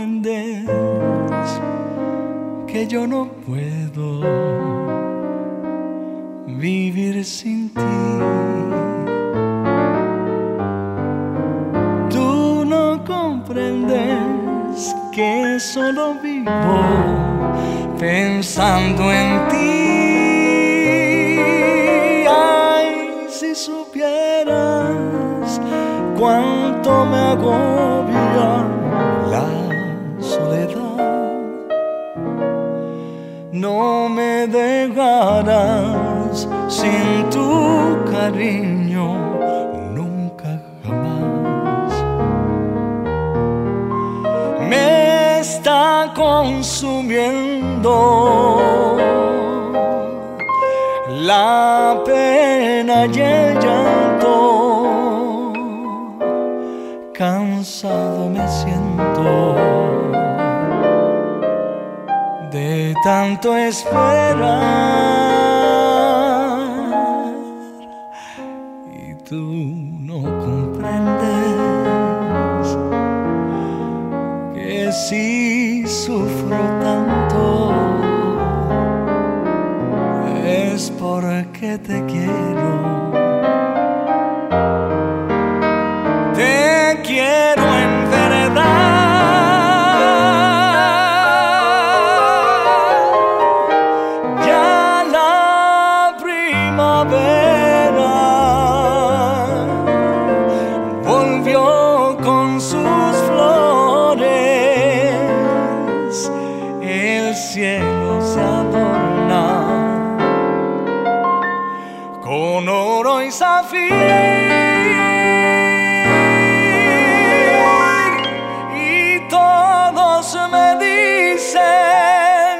comprendes que yo no puedo vivir sin ti. Tú no comprendes que solo vivo pensando en ti. Ay, si supieras cuánto me agobia la soledad, no me dejarás sin tu cariño nunca jamás. Me está consumiendo la pena y el llanto, cansado me siento de tanto esperar, y tú no comprendes que si sufro tanto es porque te quiero. Te quiero en verdad. Ya la primavera volvió con sus flores. El cielo se adorna con oro y zafiro. Me dicen,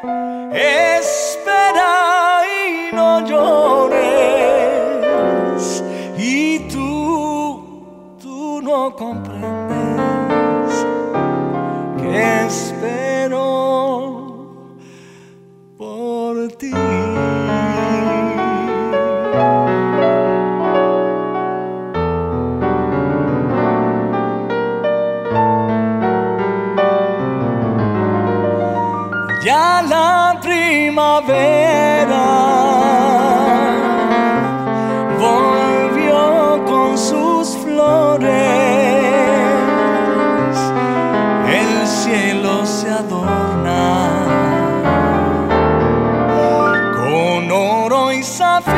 espera y no llores, y tú no comprendes que espero por ti. Ya la primavera volvió con sus flores. El cielo se adorna con oro y zafiro,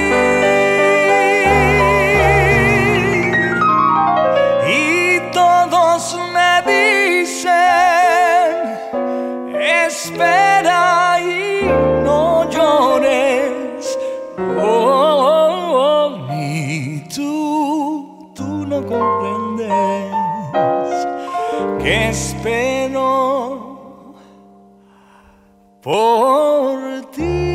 y todos me dicen, espera y no llores. Y tú no comprendes que espero por ti.